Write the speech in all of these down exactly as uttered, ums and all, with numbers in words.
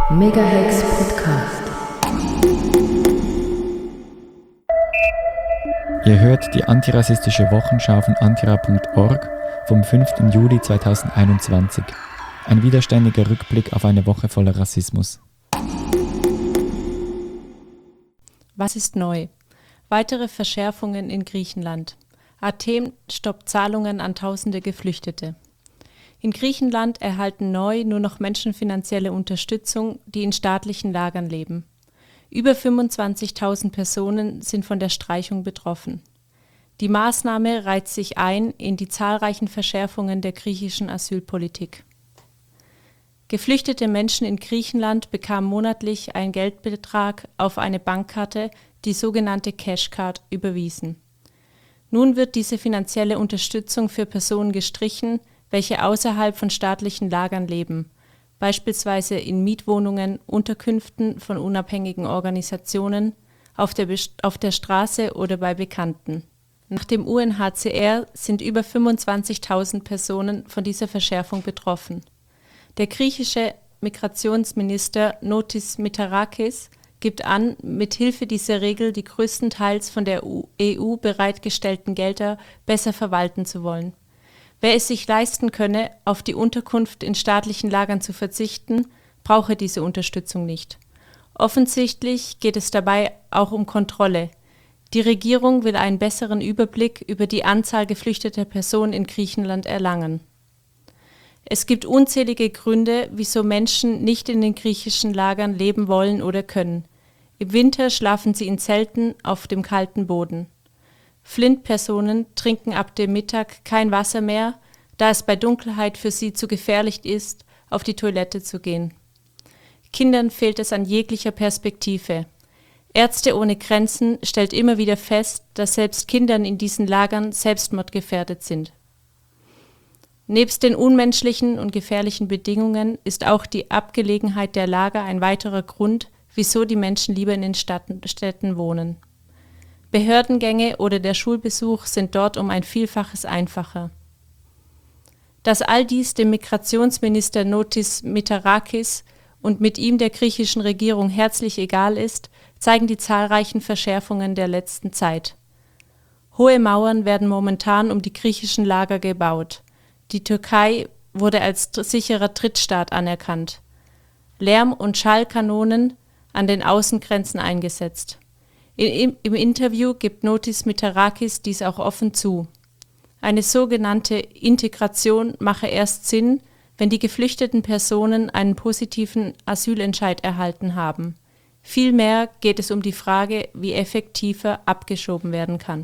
Megahex Podcast. Ihr hört die antirassistische Wochenschau von antira punkt org vom fünften Juli zweitausendeinundzwanzig. Ein widerständiger Rückblick auf eine Woche voller Rassismus. Was ist neu? Weitere Verschärfungen in Griechenland. Athen stoppt Zahlungen an tausende Geflüchtete. In Griechenland erhalten neu nur noch Menschen finanzielle Unterstützung, die in staatlichen Lagern leben. Über fünfundzwanzigtausend Personen sind von der Streichung betroffen. Die Maßnahme reiht sich ein in die zahlreichen Verschärfungen der griechischen Asylpolitik. Geflüchtete Menschen in Griechenland bekamen monatlich einen Geldbetrag auf eine Bankkarte, die sogenannte Cashcard, überwiesen. Nun wird diese finanzielle Unterstützung für Personen gestrichen, welche außerhalb von staatlichen Lagern leben, beispielsweise in Mietwohnungen, Unterkünften von unabhängigen Organisationen, auf der, Best- auf der Straße oder bei Bekannten. Nach dem U N H C R sind über fünfundzwanzigtausend Personen von dieser Verschärfung betroffen. Der griechische Migrationsminister Notis Mitarakis gibt an, mithilfe dieser Regel die größtenteils von der E U bereitgestellten Gelder besser verwalten zu wollen. Wer es sich leisten könne, auf die Unterkunft in staatlichen Lagern zu verzichten, brauche diese Unterstützung nicht. Offensichtlich geht es dabei auch um Kontrolle. Die Regierung will einen besseren Überblick über die Anzahl geflüchteter Personen in Griechenland erlangen. Es gibt unzählige Gründe, wieso Menschen nicht in den griechischen Lagern leben wollen oder können. Im Winter schlafen sie in Zelten auf dem kalten Boden. Flint-Personen trinken ab dem Mittag kein Wasser mehr, da es bei Dunkelheit für sie zu gefährlich ist, auf die Toilette zu gehen. Kindern fehlt es an jeglicher Perspektive. Ärzte ohne Grenzen stellt immer wieder fest, dass selbst Kindern in diesen Lagern selbstmordgefährdet sind. Nebst den unmenschlichen und gefährlichen Bedingungen ist auch die Abgelegenheit der Lager ein weiterer Grund, wieso die Menschen lieber in den Städten wohnen. Behördengänge oder der Schulbesuch sind dort um ein Vielfaches einfacher. Dass all dies dem Migrationsminister Notis Mitarakis und mit ihm der griechischen Regierung herzlich egal ist, zeigen die zahlreichen Verschärfungen der letzten Zeit. Hohe Mauern werden momentan um die griechischen Lager gebaut. Die Türkei wurde als sicherer Drittstaat anerkannt. Lärm- und Schallkanonen an den Außengrenzen eingesetzt. Im, Im Interview gibt Notis Mitarakis dies auch offen zu. Eine sogenannte Integration mache erst Sinn, wenn die geflüchteten Personen einen positiven Asylentscheid erhalten haben. Vielmehr geht es um die Frage, wie effektiver abgeschoben werden kann.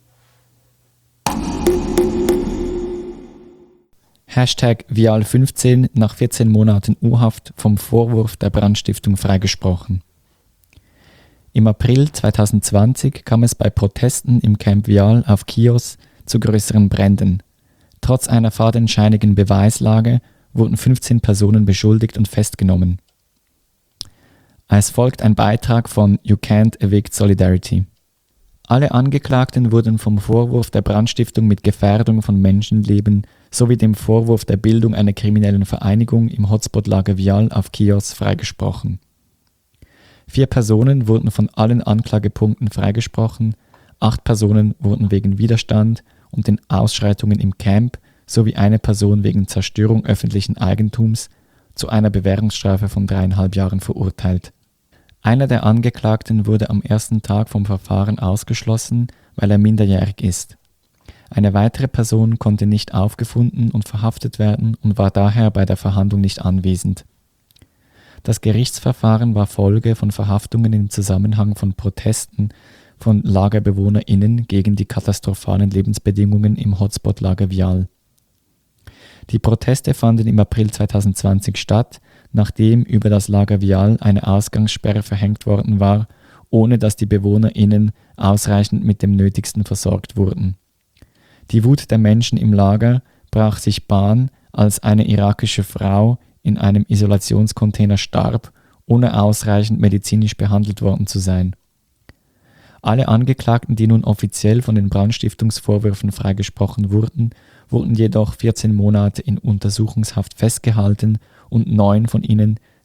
Hashtag Vial fünfzehn nach vierzehn Monaten U-Haft vom Vorwurf der Brandstiftung freigesprochen. Im April zweitausendzwanzig kam es bei Protesten im Camp Vial auf Chios zu größeren Bränden. Trotz einer fadenscheinigen Beweislage wurden fünfzehn Personen beschuldigt und festgenommen. Es folgt ein Beitrag von You Can't Evict Solidarity. Alle Angeklagten wurden vom Vorwurf der Brandstiftung mit Gefährdung von Menschenleben sowie dem Vorwurf der Bildung einer kriminellen Vereinigung im Hotspot-Lager Vial auf Chios freigesprochen. Vier Personen wurden von allen Anklagepunkten freigesprochen, acht Personen wurden wegen Widerstand und den Ausschreitungen im Camp sowie eine Person wegen Zerstörung öffentlichen Eigentums zu einer Bewährungsstrafe von dreieinhalb Jahren verurteilt. Einer der Angeklagten wurde am ersten Tag vom Verfahren ausgeschlossen, weil er minderjährig ist. Eine weitere Person konnte nicht aufgefunden und verhaftet werden und war daher bei der Verhandlung nicht anwesend. Das Gerichtsverfahren war Folge von Verhaftungen im Zusammenhang von Protesten von LagerbewohnerInnen gegen die katastrophalen Lebensbedingungen im Hotspot-Lager Vial. Die Proteste fanden im April zweitausendzwanzig statt, nachdem über das Lager Vial eine Ausgangssperre verhängt worden war, ohne dass die BewohnerInnen ausreichend mit dem Nötigsten versorgt wurden. Die Wut der Menschen im Lager brach sich Bahn, als eine irakische Frau in einem Isolationscontainer starb, ohne ausreichend medizinisch behandelt worden zu sein. Alle Angeklagten, die nun offiziell von den Brandstiftungsvorwürfen freigesprochen wurden, wurden jedoch vierzehn Monate in Untersuchungshaft festgehalten und neun von ihnen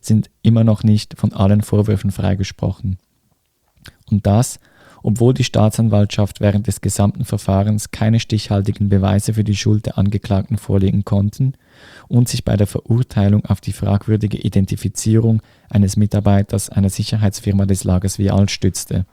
sind immer noch nicht von allen Vorwürfen freigesprochen. Und das, obwohl die Staatsanwaltschaft während des gesamten Verfahrens keine stichhaltigen Beweise für die Schuld der Angeklagten vorlegen konnten und sich bei der Verurteilung auf die fragwürdige Identifizierung eines Mitarbeiters einer Sicherheitsfirma des Lagers Vial stützte.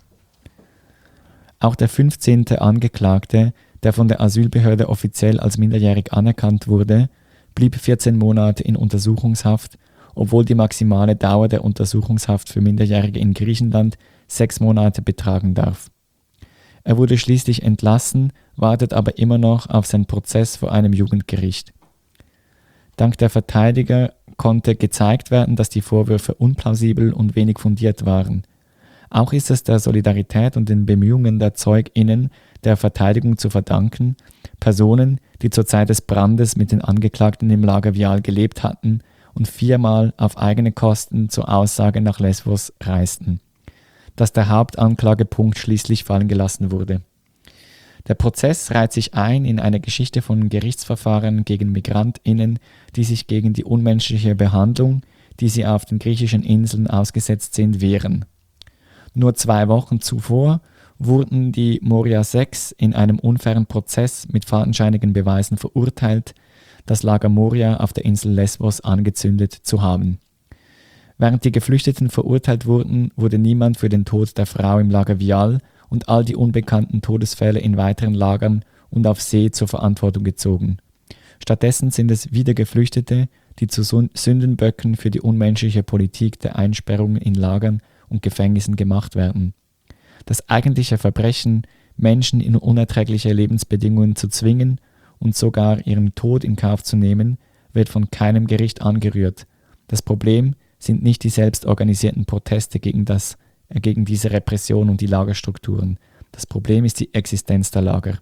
Auch der fünfzehnte Angeklagte, der von der Asylbehörde offiziell als minderjährig anerkannt wurde, blieb vierzehn Monate in Untersuchungshaft, obwohl die maximale Dauer der Untersuchungshaft für Minderjährige in Griechenland sechs Monate betragen darf. Er wurde schließlich entlassen, wartet aber immer noch auf seinen Prozess vor einem Jugendgericht. Dank der Verteidiger konnte gezeigt werden, dass die Vorwürfe unplausibel und wenig fundiert waren. Auch ist es der Solidarität und den Bemühungen der ZeugInnen der Verteidigung zu verdanken, Personen, die zur Zeit des Brandes mit den Angeklagten im Lager Vial gelebt hatten und viermal auf eigene Kosten zur Aussage nach Lesbos reisten, dass der Hauptanklagepunkt schließlich fallen gelassen wurde. Der Prozess reiht sich ein in eine Geschichte von Gerichtsverfahren gegen MigrantInnen, die sich gegen die unmenschliche Behandlung, die sie auf den griechischen Inseln ausgesetzt sind, wehren. Nur zwei Wochen zuvor wurden die Moria sechs in einem unfairen Prozess mit fadenscheinigen Beweisen verurteilt, das Lager Moria auf der Insel Lesbos angezündet zu haben. Während die Geflüchteten verurteilt wurden, wurde niemand für den Tod der Frau im Lager Vial und all die unbekannten Todesfälle in weiteren Lagern und auf See zur Verantwortung gezogen. Stattdessen sind es wieder Geflüchtete, die zu Sündenböcken für die unmenschliche Politik der Einsperrungen in Lagern und Gefängnissen gemacht werden. Das eigentliche Verbrechen, Menschen in unerträgliche Lebensbedingungen zu zwingen und sogar ihren Tod in Kauf zu nehmen, wird von keinem Gericht angerührt. Das Problem sind nicht die selbstorganisierten Proteste gegen, das, äh, gegen diese Repression und die Lagerstrukturen. Das Problem ist die Existenz der Lager.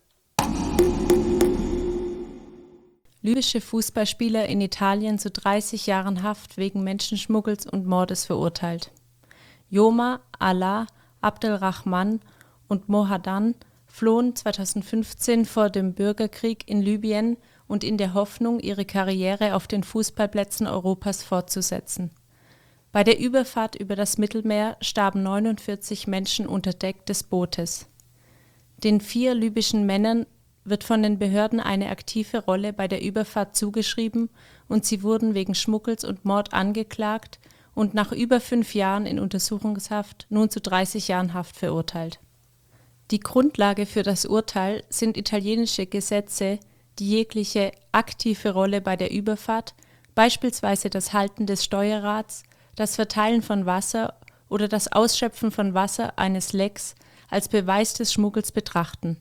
Libysche Fußballspieler in Italien zu dreißig Jahren Haft wegen Menschenschmuggels und Mordes verurteilt. Yoma, Alaa, Abdelrahman und Mohadan flohen zweitausendfünfzehn vor dem Bürgerkrieg in Libyen und in der Hoffnung, ihre Karriere auf den Fußballplätzen Europas fortzusetzen. Bei der Überfahrt über das Mittelmeer starben neunundvierzig Menschen unter Deck des Bootes. Den vier libyschen Männern wird von den Behörden eine aktive Rolle bei der Überfahrt zugeschrieben und sie wurden wegen Schmuggels und Mord angeklagt und nach über fünf Jahren in Untersuchungshaft nun zu dreißig Jahren Haft verurteilt. Die Grundlage für das Urteil sind italienische Gesetze, die jegliche aktive Rolle bei der Überfahrt, beispielsweise das Halten des Steuerrads, das Verteilen von Wasser oder das Ausschöpfen von Wasser eines Lecks als Beweis des Schmuggels betrachten.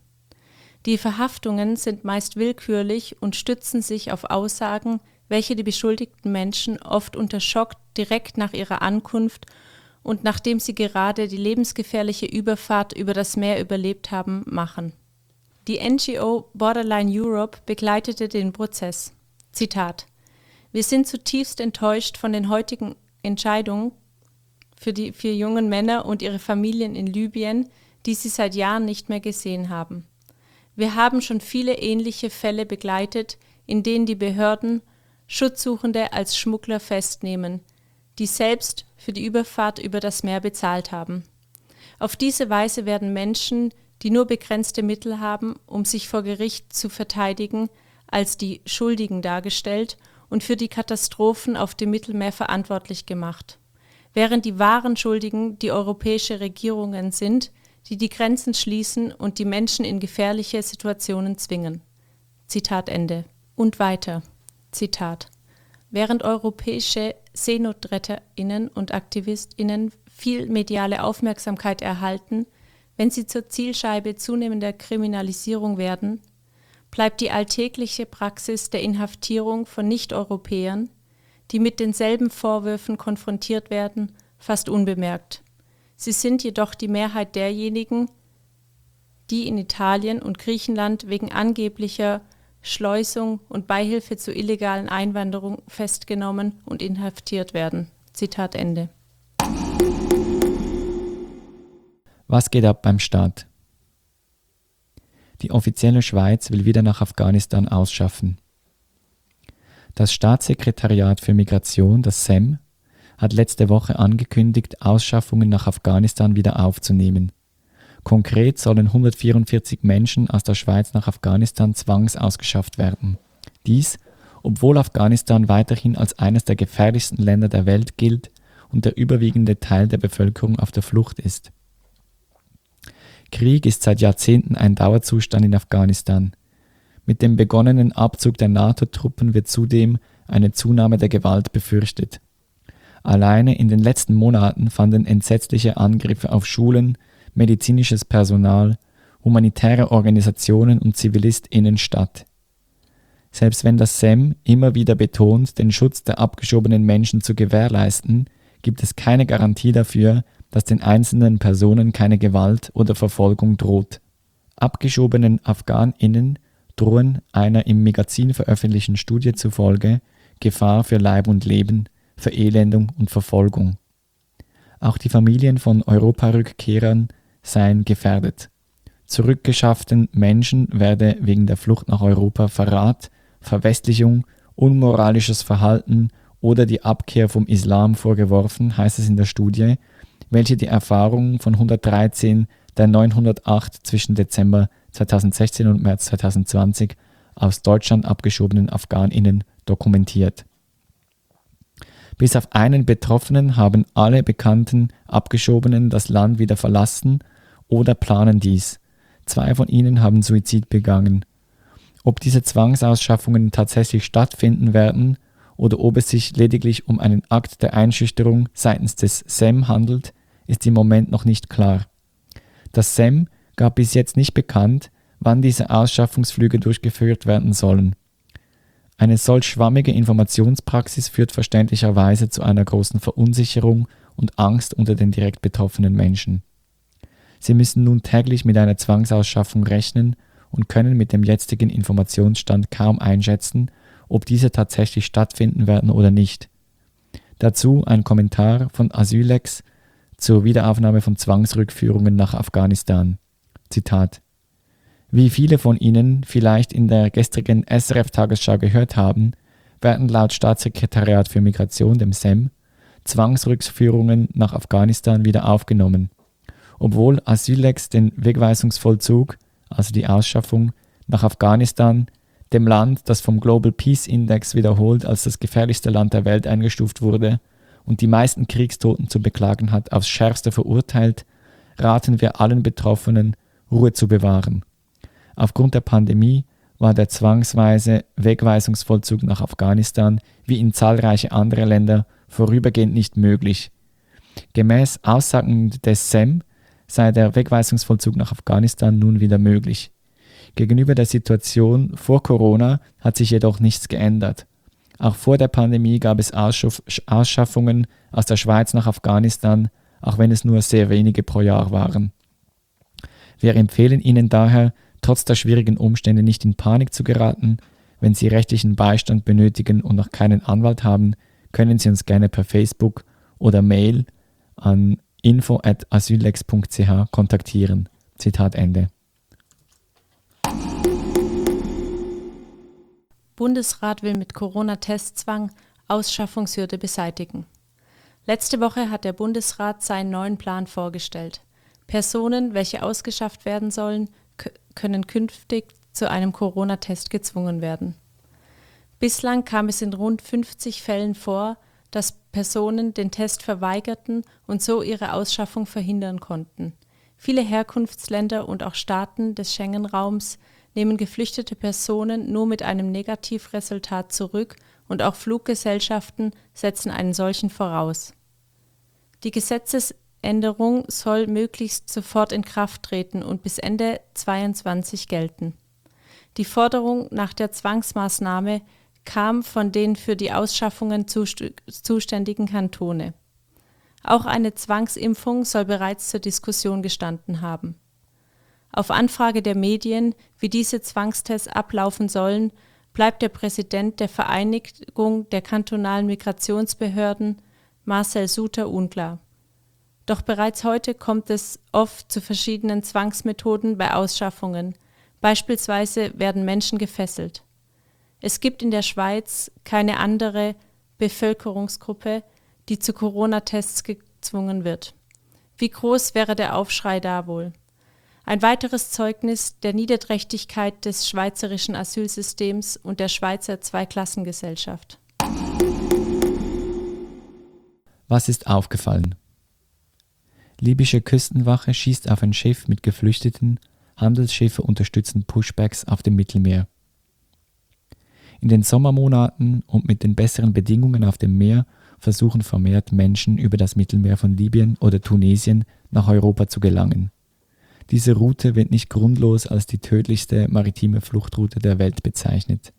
Die Verhaftungen sind meist willkürlich und stützen sich auf Aussagen, welche die beschuldigten Menschen oft unter Schock direkt nach ihrer Ankunft und nachdem sie gerade die lebensgefährliche Überfahrt über das Meer überlebt haben, machen. Die N G O Borderline Europe begleitete den Prozess. Zitat: Wir sind zutiefst enttäuscht von den heutigen Entscheidungen für die vier jungen Männer und ihre Familien in Libyen, die sie seit Jahren nicht mehr gesehen haben. Wir haben schon viele ähnliche Fälle begleitet, in denen die Behörden Schutzsuchende als Schmuggler festnehmen, die selbst für die Überfahrt über das Meer bezahlt haben. Auf diese Weise werden Menschen, die nur begrenzte Mittel haben, um sich vor Gericht zu verteidigen, als die Schuldigen dargestellt und für die Katastrophen auf dem Mittelmeer verantwortlich gemacht, während die wahren Schuldigen die europäische Regierungen sind, die die Grenzen schließen und die Menschen in gefährliche Situationen zwingen. Zitat Ende. Und weiter. Zitat: Während europäische SeenotretterInnen und AktivistInnen viel mediale Aufmerksamkeit erhalten, wenn sie zur Zielscheibe zunehmender Kriminalisierung werden, bleibt die alltägliche Praxis der Inhaftierung von Nicht-Europäern, die mit denselben Vorwürfen konfrontiert werden, fast unbemerkt. Sie sind jedoch die Mehrheit derjenigen, die in Italien und Griechenland wegen angeblicher Schleusung und Beihilfe zur illegalen Einwanderung festgenommen und inhaftiert werden. Zitat Ende. Was geht ab beim Staat? Die offizielle Schweiz will wieder nach Afghanistan ausschaffen. Das Staatssekretariat für Migration, das S E M, hat letzte Woche angekündigt, Ausschaffungen nach Afghanistan wieder aufzunehmen. Konkret sollen hundertvierundvierzig Menschen aus der Schweiz nach Afghanistan zwangsausgeschafft werden. Dies, obwohl Afghanistan weiterhin als eines der gefährlichsten Länder der Welt gilt und der überwiegende Teil der Bevölkerung auf der Flucht ist. Krieg ist seit Jahrzehnten ein Dauerzustand in Afghanistan. Mit dem begonnenen Abzug der NATO-Truppen wird zudem eine Zunahme der Gewalt befürchtet. Alleine in den letzten Monaten fanden entsetzliche Angriffe auf Schulen, medizinisches Personal, humanitäre Organisationen und ZivilistInnen statt. Selbst wenn das S E M immer wieder betont, den Schutz der abgeschobenen Menschen zu gewährleisten, gibt es keine Garantie dafür, dass den einzelnen Personen keine Gewalt oder Verfolgung droht. Abgeschobenen AfghanInnen drohen einer im Magazin veröffentlichten Studie zufolge Gefahr für Leib und Leben, Verelendung und Verfolgung. Auch die Familien von Europarückkehrern seien gefährdet. Zurückgeschafften Menschen werde wegen der Flucht nach Europa Verrat, Verwestlichung, unmoralisches Verhalten oder die Abkehr vom Islam vorgeworfen, heißt es in der Studie, welche die Erfahrungen von hundertdreizehn der neunhundertacht zwischen Dezember zweitausendsechzehn und März zweitausendzwanzig aus Deutschland abgeschobenen AfghanInnen dokumentiert. Bis auf einen Betroffenen haben alle bekannten Abgeschobenen das Land wieder verlassen oder planen dies. Zwei von ihnen haben Suizid begangen. Ob diese Zwangsausschaffungen tatsächlich stattfinden werden oder ob es sich lediglich um einen Akt der Einschüchterung seitens des S E M handelt, ist im Moment noch nicht klar. Das S E M gab bis jetzt nicht bekannt, wann diese Ausschaffungsflüge durchgeführt werden sollen. Eine solch schwammige Informationspraxis führt verständlicherweise zu einer großen Verunsicherung und Angst unter den direkt betroffenen Menschen. Sie müssen nun täglich mit einer Zwangsausschaffung rechnen und können mit dem jetzigen Informationsstand kaum einschätzen, ob diese tatsächlich stattfinden werden oder nicht. Dazu ein Kommentar von Asylex zur Wiederaufnahme von Zwangsrückführungen nach Afghanistan. Zitat: Wie viele von Ihnen vielleicht in der gestrigen S R F-Tagesschau gehört haben, werden laut Staatssekretariat für Migration, dem S E M, Zwangsrückführungen nach Afghanistan wieder aufgenommen. Obwohl Asylex den Wegweisungsvollzug, also die Ausschaffung, nach Afghanistan, dem Land, das vom Global Peace Index wiederholt als das gefährlichste Land der Welt eingestuft wurde und die meisten Kriegstoten zu beklagen hat, aufs Schärfste verurteilt, raten wir allen Betroffenen, Ruhe zu bewahren. Aufgrund der Pandemie war der zwangsweise Wegweisungsvollzug nach Afghanistan wie in zahlreiche andere Länder vorübergehend nicht möglich. Gemäß Aussagen des S E M sei der Wegweisungsvollzug nach Afghanistan nun wieder möglich. Gegenüber der Situation vor Corona hat sich jedoch nichts geändert. Auch vor der Pandemie gab es Ausschaff- Ausschaffungen aus der Schweiz nach Afghanistan, auch wenn es nur sehr wenige pro Jahr waren. Wir empfehlen Ihnen daher, trotz der schwierigen Umstände nicht in Panik zu geraten. Wenn Sie rechtlichen Beistand benötigen und noch keinen Anwalt haben, können Sie uns gerne per Facebook oder Mail an info at asylex punkt c h kontaktieren. Zitat Ende. Bundesrat will mit Corona-Testzwang Ausschaffungshürde beseitigen. Letzte Woche hat der Bundesrat seinen neuen Plan vorgestellt. Personen, welche ausgeschafft werden sollen, k- können künftig zu einem Corona-Test gezwungen werden. Bislang kam es in rund fünfzig Fällen vor, dass Personen den Test verweigerten und so ihre Ausschaffung verhindern konnten. Viele Herkunftsländer und auch Staaten des Schengen-Raums nehmen geflüchtete Personen nur mit einem Negativresultat zurück und auch Fluggesellschaften setzen einen solchen voraus. Die Gesetzesänderung soll möglichst sofort in Kraft treten und bis Ende zweitausendzweiundzwanzig gelten. Die Forderung nach der Zwangsmaßnahme kam von den für die Ausschaffungen zust- zuständigen Kantone. Auch eine Zwangsimpfung soll bereits zur Diskussion gestanden haben. Auf Anfrage der Medien, wie diese Zwangstests ablaufen sollen, bleibt der Präsident der Vereinigung der kantonalen Migrationsbehörden, Marcel Suter, unklar. Doch bereits heute kommt es oft zu verschiedenen Zwangsmethoden bei Ausschaffungen. Beispielsweise werden Menschen gefesselt. Es gibt in der Schweiz keine andere Bevölkerungsgruppe, die zu Corona-Tests gezwungen wird. Wie groß wäre der Aufschrei da wohl? Ein weiteres Zeugnis der Niederträchtigkeit des schweizerischen Asylsystems und der Schweizer Zweiklassengesellschaft. Was ist aufgefallen? Libysche Küstenwache schießt auf ein Schiff mit Geflüchteten, Handelsschiffe unterstützen Pushbacks auf dem Mittelmeer. In den Sommermonaten und mit den besseren Bedingungen auf dem Meer versuchen vermehrt Menschen über das Mittelmeer von Libyen oder Tunesien nach Europa zu gelangen. Diese Route wird nicht grundlos als die tödlichste maritime Fluchtroute der Welt bezeichnet.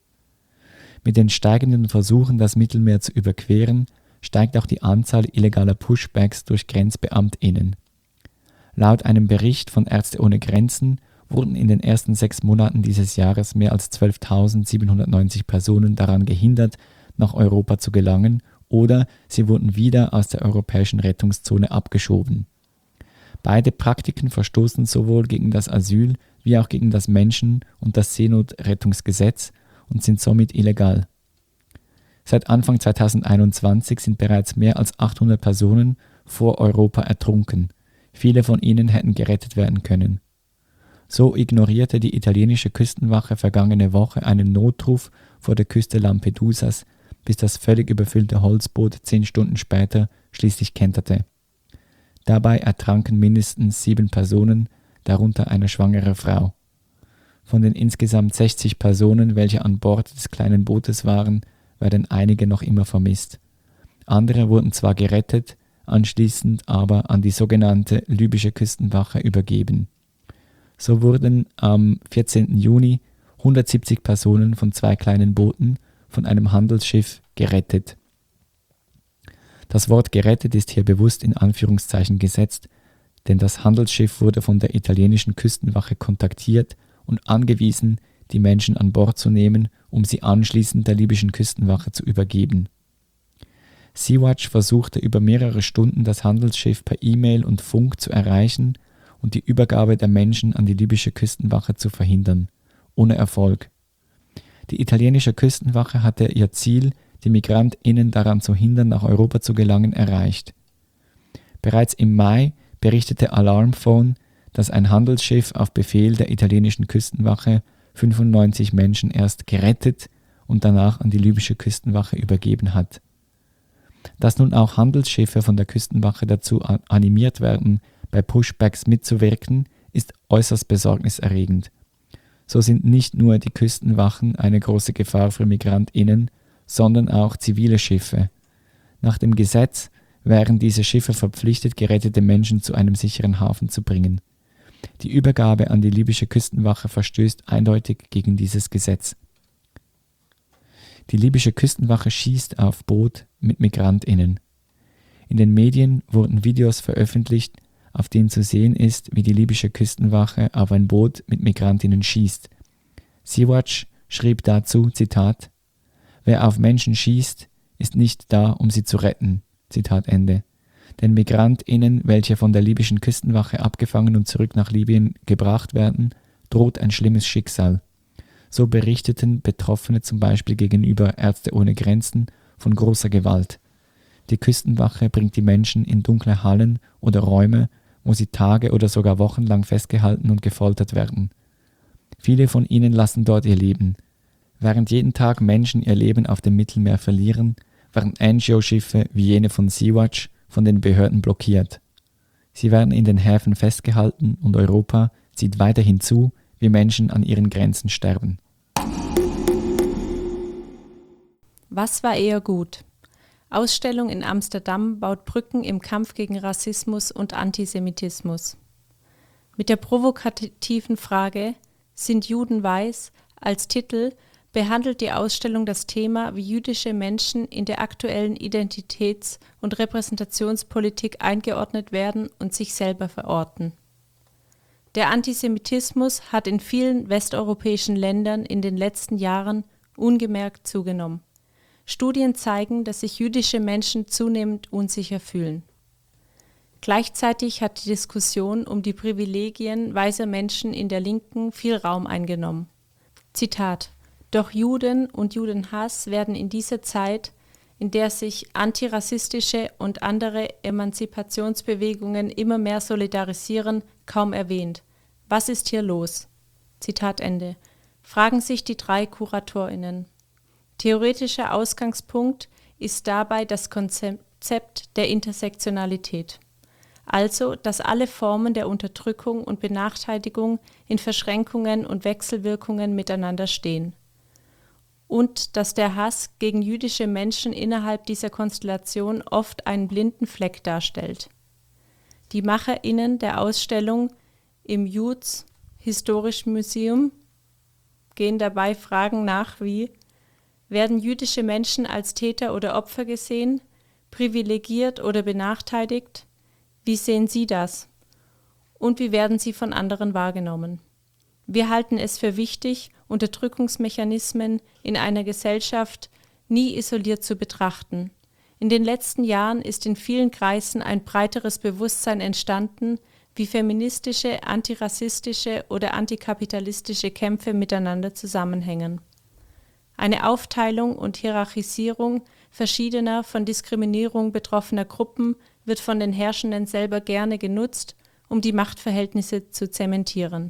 Mit den steigenden Versuchen, das Mittelmeer zu überqueren, steigt auch die Anzahl illegaler Pushbacks durch GrenzbeamtInnen. Laut einem Bericht von Ärzte ohne Grenzen wurden in den ersten sechs Monaten dieses Jahres mehr als zwölftausendsiebenhundertneunzig Personen daran gehindert, nach Europa zu gelangen, oder sie wurden wieder aus der europäischen Rettungszone abgeschoben. Beide Praktiken verstoßen sowohl gegen das Asyl- wie auch gegen das Menschen- und das Seenotrettungsgesetz und sind somit illegal. Seit Anfang zweitausendeinundzwanzig sind bereits mehr als achthundert Personen vor Europa ertrunken. Viele von ihnen hätten gerettet werden können. So ignorierte die italienische Küstenwache vergangene Woche einen Notruf vor der Küste Lampedusas, bis das völlig überfüllte Holzboot zehn Stunden später schließlich kenterte. Dabei ertranken mindestens sieben Personen, darunter eine schwangere Frau. Von den insgesamt sechzig Personen, welche an Bord des kleinen Bootes waren, werden einige noch immer vermisst. Andere wurden zwar gerettet, anschließend aber an die sogenannte libysche Küstenwache übergeben. So wurden am vierzehnten Juni hundertsiebzig Personen von zwei kleinen Booten von einem Handelsschiff gerettet. Das Wort gerettet ist hier bewusst in Anführungszeichen gesetzt, denn das Handelsschiff wurde von der italienischen Küstenwache kontaktiert und angewiesen, die Menschen an Bord zu nehmen, um sie anschließend der libyschen Küstenwache zu übergeben. Sea-Watch versuchte über mehrere Stunden das Handelsschiff per E-Mail und Funk zu erreichen und die Übergabe der Menschen an die libysche Küstenwache zu verhindern, ohne Erfolg. Die italienische Küstenwache hatte ihr Ziel, die MigrantInnen daran zu hindern, nach Europa zu gelangen, erreicht. Bereits im Mai berichtete Alarmphone, dass ein Handelsschiff auf Befehl der italienischen Küstenwache fünfundneunzig Menschen erst gerettet und danach an die libysche Küstenwache übergeben hat. Dass nun auch Handelsschiffe von der Küstenwache dazu animiert werden, bei Pushbacks mitzuwirken, ist äußerst besorgniserregend. So sind nicht nur die Küstenwachen eine große Gefahr für MigrantInnen, sondern auch zivile Schiffe. Nach dem Gesetz wären diese Schiffe verpflichtet, gerettete Menschen zu einem sicheren Hafen zu bringen. Die Übergabe an die libysche Küstenwache verstößt eindeutig gegen dieses Gesetz. Die libysche Küstenwache schießt auf Boot mit MigrantInnen. In den Medien wurden Videos veröffentlicht, auf denen zu sehen ist, wie die libysche Küstenwache auf ein Boot mit MigrantInnen schießt. Sea-Watch schrieb dazu, Zitat, »Wer auf Menschen schießt, ist nicht da, um sie zu retten«, Zitat Ende. Den MigrantInnen, welche von der libyschen Küstenwache abgefangen und zurück nach Libyen gebracht werden, droht ein schlimmes Schicksal. So berichteten Betroffene zum Beispiel gegenüber Ärzte ohne Grenzen von großer Gewalt. Die Küstenwache bringt die Menschen in dunkle Hallen oder Räume, wo sie Tage oder sogar Wochen lang festgehalten und gefoltert werden. Viele von ihnen lassen dort ihr Leben. Während jeden Tag Menschen ihr Leben auf dem Mittelmeer verlieren, werden N G O-Schiffe wie jene von Sea-Watch von den Behörden blockiert. Sie werden in den Häfen festgehalten und Europa sieht weiterhin zu, wie Menschen an ihren Grenzen sterben. Was war eher gut? Ausstellung in Amsterdam baut Brücken im Kampf gegen Rassismus und Antisemitismus. Mit der provokativen Frage »Sind Juden weiß?« als Titel behandelt die Ausstellung das Thema, wie jüdische Menschen in der aktuellen Identitäts- und Repräsentationspolitik eingeordnet werden und sich selber verorten. Der Antisemitismus hat in vielen westeuropäischen Ländern in den letzten Jahren ungemerkt zugenommen. Studien zeigen, dass sich jüdische Menschen zunehmend unsicher fühlen. Gleichzeitig hat die Diskussion um die Privilegien weißer Menschen in der Linken viel Raum eingenommen. Zitat: Doch Juden und Judenhass werden in dieser Zeit in der sich antirassistische und andere Emanzipationsbewegungen immer mehr solidarisieren, kaum erwähnt. Was ist hier los? Zitat Ende. Fragen sich die drei KuratorInnen. Theoretischer Ausgangspunkt ist dabei das Konzept der Intersektionalität. Also, dass alle Formen der Unterdrückung und Benachteiligung in Verschränkungen und Wechselwirkungen miteinander stehen. Und dass der Hass gegen jüdische Menschen innerhalb dieser Konstellation oft einen blinden Fleck darstellt. Die MacherInnen der Ausstellung im Joods Historisch Museum gehen dabei Fragen nach wie: Werden jüdische Menschen als Täter oder Opfer gesehen, privilegiert oder benachteiligt? Wie sehen Sie das? Und wie werden sie von anderen wahrgenommen? Wir halten es für wichtig, Unterdrückungsmechanismen in einer Gesellschaft nie isoliert zu betrachten. In den letzten Jahren ist in vielen Kreisen ein breiteres Bewusstsein entstanden, wie feministische, antirassistische oder antikapitalistische Kämpfe miteinander zusammenhängen. Eine Aufteilung und Hierarchisierung verschiedener von Diskriminierung betroffener Gruppen wird von den Herrschenden selber gerne genutzt, um die Machtverhältnisse zu zementieren.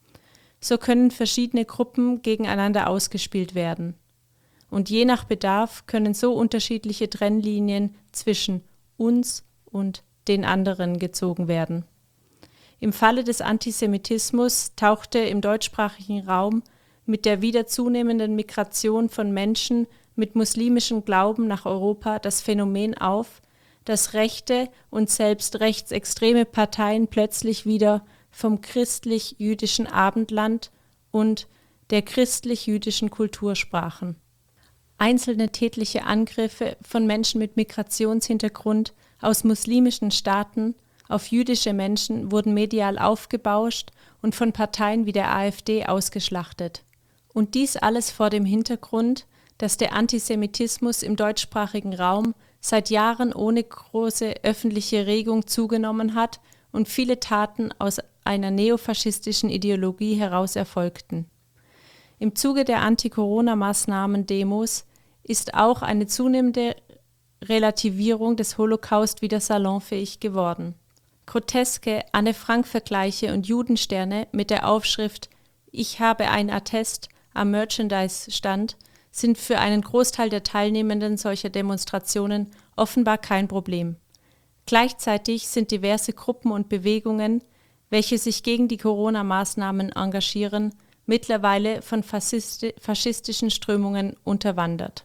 So können verschiedene Gruppen gegeneinander ausgespielt werden. Und je nach Bedarf können so unterschiedliche Trennlinien zwischen uns und den anderen gezogen werden. Im Falle des Antisemitismus tauchte im deutschsprachigen Raum mit der wieder zunehmenden Migration von Menschen mit muslimischem Glauben nach Europa das Phänomen auf, dass rechte und selbst rechtsextreme Parteien plötzlich wieder vom christlich-jüdischen Abendland und der christlich-jüdischen Kultur sprachen. Einzelne tätliche Angriffe von Menschen mit Migrationshintergrund aus muslimischen Staaten auf jüdische Menschen wurden medial aufgebauscht und von Parteien wie der AfD ausgeschlachtet. Und dies alles vor dem Hintergrund, dass der Antisemitismus im deutschsprachigen Raum seit Jahren ohne große öffentliche Regung zugenommen hat und viele Taten aus einer neofaschistischen Ideologie heraus erfolgten. Im Zuge der Anti-Corona-Maßnahmen-Demos ist auch eine zunehmende Relativierung des Holocaust wieder salonfähig geworden. Groteske Anne-Frank-Vergleiche und Judensterne mit der Aufschrift »Ich habe ein Attest« am Merchandise-Stand sind für einen Großteil der Teilnehmenden solcher Demonstrationen offenbar kein Problem. Gleichzeitig sind diverse Gruppen und Bewegungen, welche sich gegen die Corona-Maßnahmen engagieren, mittlerweile von faschisti- faschistischen Strömungen unterwandert.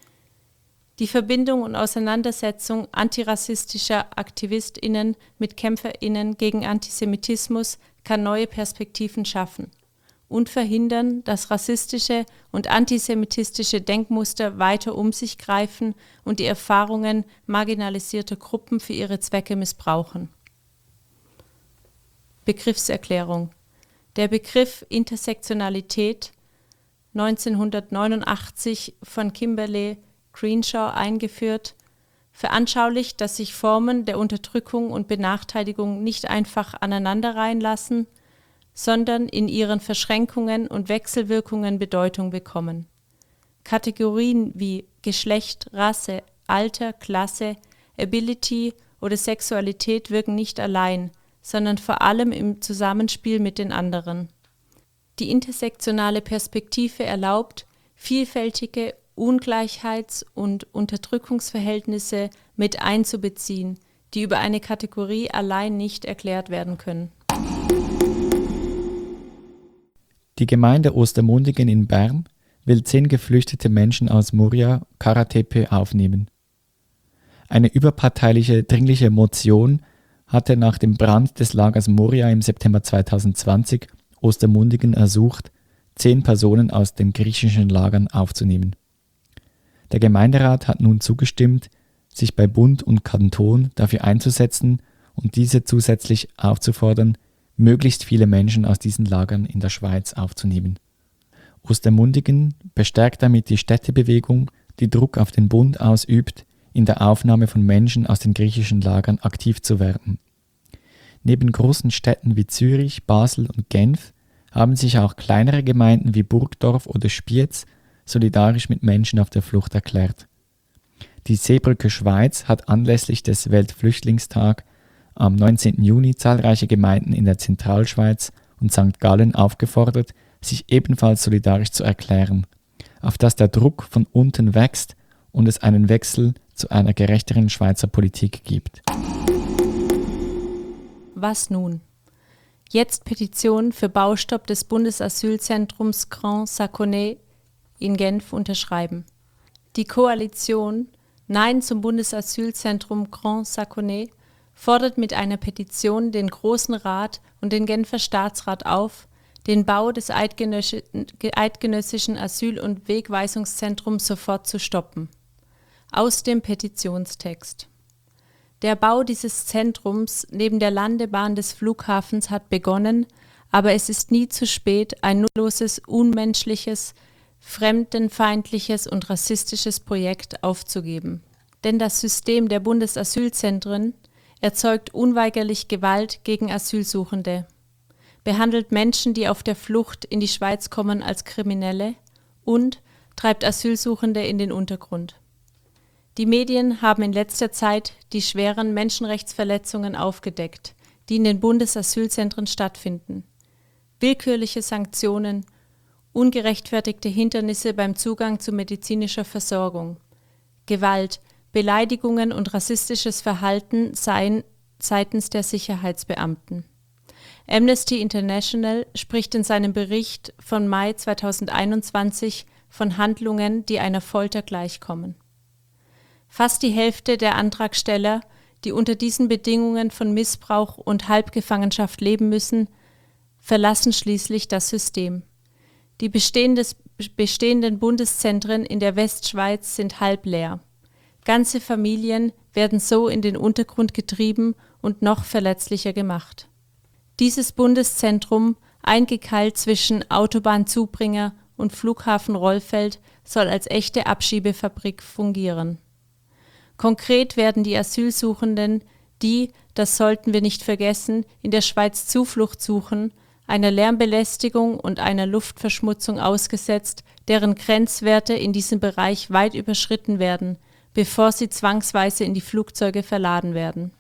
Die Verbindung und Auseinandersetzung antirassistischer AktivistInnen mit KämpferInnen gegen Antisemitismus kann neue Perspektiven schaffen und verhindern, dass rassistische und antisemitistische Denkmuster weiter um sich greifen und die Erfahrungen marginalisierter Gruppen für ihre Zwecke missbrauchen. Begriffserklärung. Der Begriff Intersektionalität, neunzehnhundertneunundachtzig von Kimberly Crenshaw eingeführt, veranschaulicht, dass sich Formen der Unterdrückung und Benachteiligung nicht einfach aneinanderreihen lassen, sondern in ihren Verschränkungen und Wechselwirkungen Bedeutung bekommen. Kategorien wie Geschlecht, Rasse, Alter, Klasse, Ability oder Sexualität wirken nicht allein, sondern vor allem im Zusammenspiel mit den anderen. Die intersektionale Perspektive erlaubt, vielfältige Ungleichheits- und Unterdrückungsverhältnisse mit einzubeziehen, die über eine Kategorie allein nicht erklärt werden können. Die Gemeinde Ostermundigen in Bern will zehn geflüchtete Menschen aus Moria Karatepe aufnehmen. Eine überparteiliche dringliche Motion hatte nach dem Brand des Lagers Moria im September zweitausendzwanzig Ostermundigen ersucht, zehn Personen aus den griechischen Lagern aufzunehmen. Der Gemeinderat hat nun zugestimmt, sich bei Bund und Kanton dafür einzusetzen und diese zusätzlich aufzufordern, möglichst viele Menschen aus diesen Lagern in der Schweiz aufzunehmen. Ostermundigen bestärkt damit die Städtebewegung, die Druck auf den Bund ausübt, in der Aufnahme von Menschen aus den griechischen Lagern aktiv zu werden. Neben großen Städten wie Zürich, Basel und Genf haben sich auch kleinere Gemeinden wie Burgdorf oder Spiez solidarisch mit Menschen auf der Flucht erklärt. Die Seebrücke Schweiz hat anlässlich des Weltflüchtlingstag am neunzehnten Juni zahlreiche Gemeinden in der Zentralschweiz und Sankt Gallen aufgefordert, sich ebenfalls solidarisch zu erklären, auf dass der Druck von unten wächst und es einen Wechsel zu einer gerechteren Schweizer Politik gibt. Was nun? Jetzt Petition für Baustopp des Bundesasylzentrums Grand Saconnet in Genf unterschreiben. Die Koalition Nein zum Bundesasylzentrum Grand Saconnet fordert mit einer Petition den Grossen Rat und den Genfer Staatsrat auf, den Bau des eidgenössischen Asyl- und Wegweisungszentrums sofort zu stoppen. Aus dem Petitionstext. Der Bau dieses Zentrums neben der Landebahn des Flughafens hat begonnen, aber es ist nie zu spät, ein nutzloses, unmenschliches, fremdenfeindliches und rassistisches Projekt aufzugeben. Denn das System der Bundesasylzentren erzeugt unweigerlich Gewalt gegen Asylsuchende, behandelt Menschen, die auf der Flucht in die Schweiz kommen, als Kriminelle und treibt Asylsuchende in den Untergrund. Die Medien haben in letzter Zeit die schweren Menschenrechtsverletzungen aufgedeckt, die in den Bundesasylzentren stattfinden. Willkürliche Sanktionen, ungerechtfertigte Hindernisse beim Zugang zu medizinischer Versorgung, Gewalt, Beleidigungen und rassistisches Verhalten seien seitens der Sicherheitsbeamten. Amnesty International spricht in seinem Bericht von Mai zweitausendeinundzwanzig von Handlungen, die einer Folter gleichkommen. Fast die Hälfte der Antragsteller, die unter diesen Bedingungen von Missbrauch und Halbgefangenschaft leben müssen, verlassen schließlich das System. Die bestehenden Bundeszentren in der Westschweiz sind halb leer. Ganze Familien werden so in den Untergrund getrieben und noch verletzlicher gemacht. Dieses Bundeszentrum, eingekeilt zwischen Autobahnzubringer und Flughafen Rollfeld, soll als echte Abschiebefabrik fungieren. Konkret werden die Asylsuchenden, die, das sollten wir nicht vergessen, in der Schweiz Zuflucht suchen, einer Lärmbelästigung und einer Luftverschmutzung ausgesetzt, deren Grenzwerte in diesem Bereich weit überschritten werden, bevor sie zwangsweise in die Flugzeuge verladen werden.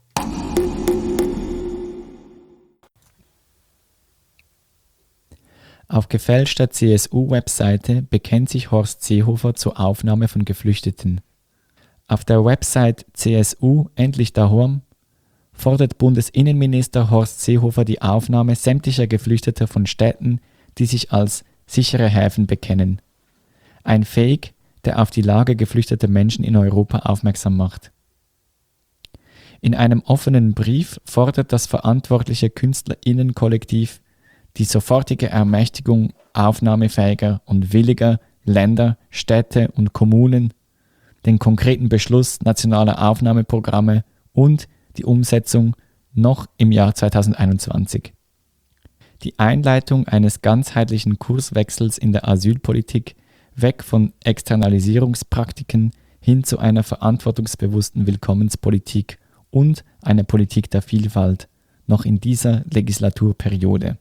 Auf gefälschter C S U-Webseite bekennt sich Horst Seehofer zur Aufnahme von Geflüchteten. Auf der Website C S U Endlich daheim fordert Bundesinnenminister Horst Seehofer die Aufnahme sämtlicher Geflüchteter von Städten, die sich als sichere Häfen bekennen. Ein Fake, der auf die Lage geflüchteter Menschen in Europa aufmerksam macht. In einem offenen Brief fordert das verantwortliche KünstlerInnen-Kollektiv die sofortige Ermächtigung aufnahmefähiger und williger Länder, Städte und Kommunen, den konkreten Beschluss nationaler Aufnahmeprogramme und die Umsetzung noch im Jahr zweitausendeinundzwanzig. Die Einleitung eines ganzheitlichen Kurswechsels in der Asylpolitik weg von Externalisierungspraktiken hin zu einer verantwortungsbewussten Willkommenspolitik und einer Politik der Vielfalt, noch in dieser Legislaturperiode.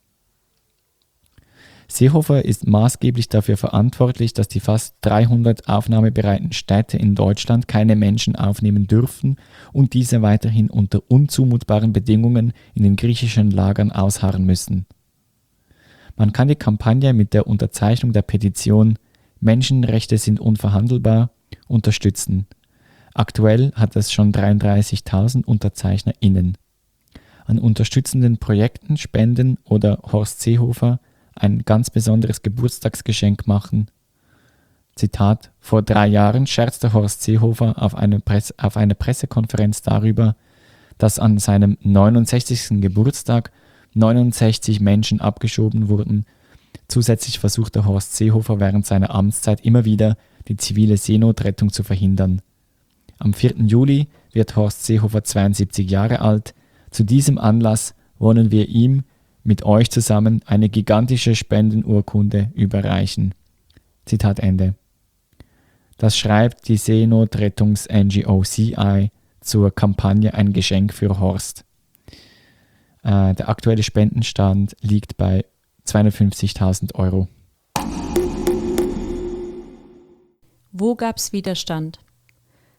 Seehofer ist maßgeblich dafür verantwortlich, dass die fast dreihundert aufnahmebereiten Städte in Deutschland keine Menschen aufnehmen dürfen und diese weiterhin unter unzumutbaren Bedingungen in den griechischen Lagern ausharren müssen. Man kann die Kampagne mit der Unterzeichnung der Petition Menschenrechte sind unverhandelbar unterstützen. Aktuell hat es schon dreiunddreißigtausend UnterzeichnerInnen. An unterstützenden Projekten spenden oder Horst Seehofer ein ganz besonderes Geburtstagsgeschenk machen. Zitat: Vor drei Jahren scherzte Horst Seehofer auf, eine Presse, auf einer Pressekonferenz darüber, dass an seinem neunundsechzigsten Geburtstag neunundsechzig Menschen abgeschoben wurden. Zusätzlich versuchte Horst Seehofer während seiner Amtszeit immer wieder, die zivile Seenotrettung zu verhindern. Am vierten Juli wird Horst Seehofer zweiundsiebzig Jahre alt. Zu diesem Anlass wollen wir ihm mit euch zusammen eine gigantische Spendenurkunde überreichen. Zitat Ende. Das schreibt die Seenotrettungs-N G O C I zur Kampagne Ein Geschenk für Horst. Äh, der aktuelle Spendenstand liegt bei zweihundertfünfzigtausend Euro. Wo gab's Widerstand?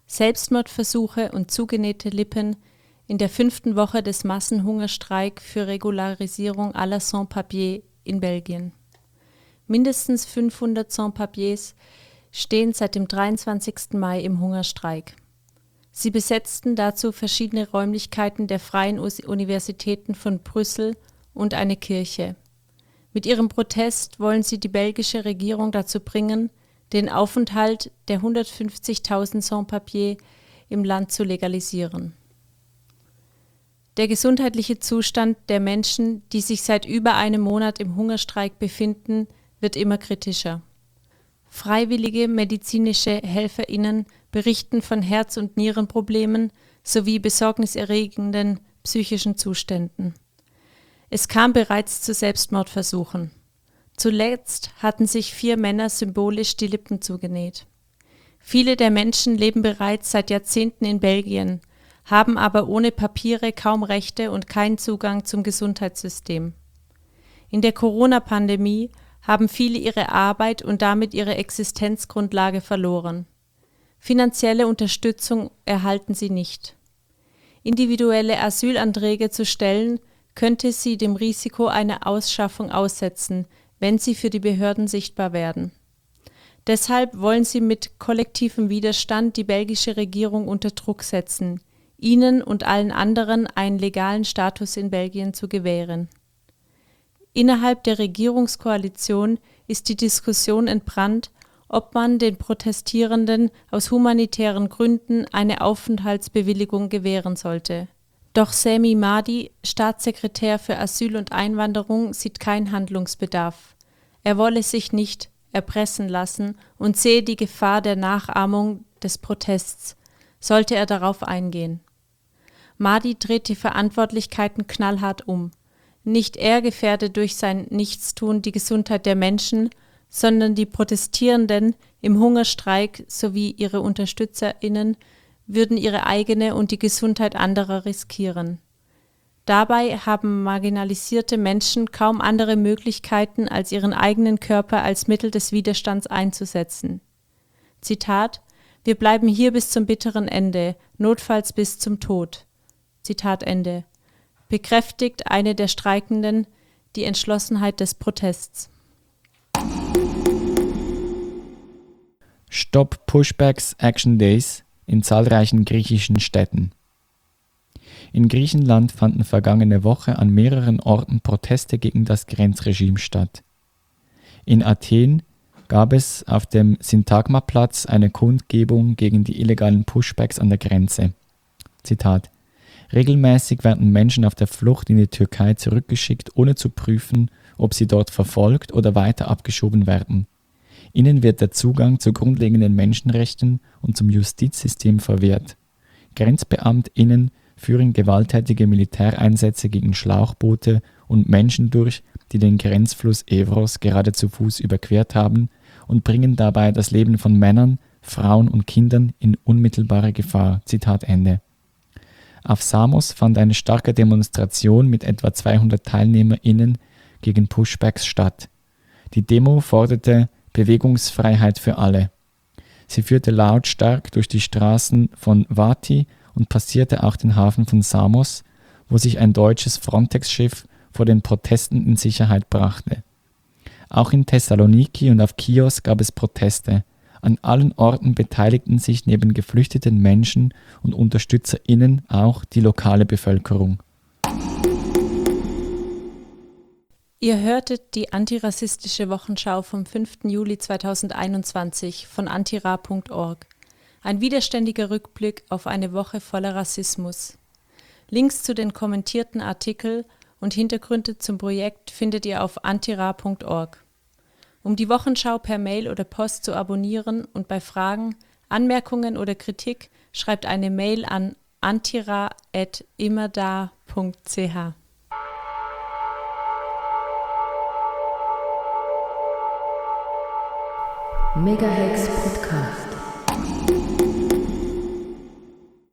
Selbstmordversuche und zugenähte Lippen in der fünften Woche des Massenhungerstreiks für Regularisierung aller Sans-Papiers in Belgien. Mindestens fünfhundert Sans-Papiers stehen seit dem dreiundzwanzigsten Mai im Hungerstreik. Sie besetzten dazu verschiedene Räumlichkeiten der Freien Universitäten von Brüssel und eine Kirche. Mit ihrem Protest wollen sie die belgische Regierung dazu bringen, den Aufenthalt der hundertfünfzigtausend Sans-Papiers im Land zu legalisieren. Der gesundheitliche Zustand der Menschen, die sich seit über einem Monat im Hungerstreik befinden, wird immer kritischer. Freiwillige medizinische HelferInnen berichten von Herz- und Nierenproblemen sowie besorgniserregenden psychischen Zuständen. Es kam bereits zu Selbstmordversuchen. Zuletzt hatten sich vier Männer symbolisch die Lippen zugenäht. Viele der Menschen leben bereits seit Jahrzehnten in Belgien, haben aber ohne Papiere kaum Rechte und keinen Zugang zum Gesundheitssystem. In der Corona-Pandemie haben viele ihre Arbeit und damit ihre Existenzgrundlage verloren. Finanzielle Unterstützung erhalten sie nicht. Individuelle Asylanträge zu stellen, könnte sie dem Risiko einer Ausschaffung aussetzen, wenn sie für die Behörden sichtbar werden. Deshalb wollen sie mit kollektivem Widerstand die belgische Regierung unter Druck setzen, ihnen und allen anderen einen legalen Status in Belgien zu gewähren. Innerhalb der Regierungskoalition ist die Diskussion entbrannt, ob man den Protestierenden aus humanitären Gründen eine Aufenthaltsbewilligung gewähren sollte. Doch Sami Madi, Staatssekretär für Asyl und Einwanderung, sieht keinen Handlungsbedarf. Er wolle sich nicht erpressen lassen und sehe die Gefahr der Nachahmung des Protests, sollte er darauf eingehen. Madi dreht die Verantwortlichkeiten knallhart um. Nicht er gefährde durch sein Nichtstun die Gesundheit der Menschen, sondern die Protestierenden im Hungerstreik sowie ihre UnterstützerInnen würden ihre eigene und die Gesundheit anderer riskieren. Dabei haben marginalisierte Menschen kaum andere Möglichkeiten, als ihren eigenen Körper als Mittel des Widerstands einzusetzen. Zitat: Wir bleiben hier bis zum bitteren Ende, notfalls bis zum Tod. Zitat Ende. Bekräftigt eine der Streikenden die Entschlossenheit des Protests. Stop Pushbacks Action Days in zahlreichen griechischen Städten. In Griechenland fanden vergangene Woche an mehreren Orten Proteste gegen das Grenzregime statt. In Athen gab es auf dem Syntagma-Platz eine Kundgebung gegen die illegalen Pushbacks an der Grenze. Zitat: Regelmäßig werden Menschen auf der Flucht in die Türkei zurückgeschickt, ohne zu prüfen, ob sie dort verfolgt oder weiter abgeschoben werden. Ihnen wird der Zugang zu grundlegenden Menschenrechten und zum Justizsystem verwehrt. GrenzbeamtInnen führen gewalttätige Militäreinsätze gegen Schlauchboote und Menschen durch, die den Grenzfluss Evros gerade zu Fuß überquert haben, und bringen dabei das Leben von Männern, Frauen und Kindern in unmittelbare Gefahr. Zitat Ende. Auf Samos fand eine starke Demonstration mit etwa zweihundert TeilnehmerInnen gegen Pushbacks statt. Die Demo forderte Bewegungsfreiheit für alle. Sie führte lautstark durch die Straßen von Vati und passierte auch den Hafen von Samos, wo sich ein deutsches Frontex-Schiff vor den Protesten in Sicherheit brachte. Auch in Thessaloniki und auf Chios gab es Proteste. An allen Orten beteiligten sich neben geflüchteten Menschen und UnterstützerInnen auch die lokale Bevölkerung. Ihr hörtet die antirassistische Wochenschau vom fünften Juli zweitausendeinundzwanzig von antira punkt org. Ein widerständiger Rückblick auf eine Woche voller Rassismus. Links zu den kommentierten Artikeln und Hintergründe zum Projekt findet ihr auf antira punkt org. Um die Wochenschau per Mail oder Post zu abonnieren und bei Fragen, Anmerkungen oder Kritik schreibt eine Mail an antira at immerda punkt c h. Megahex Podcast.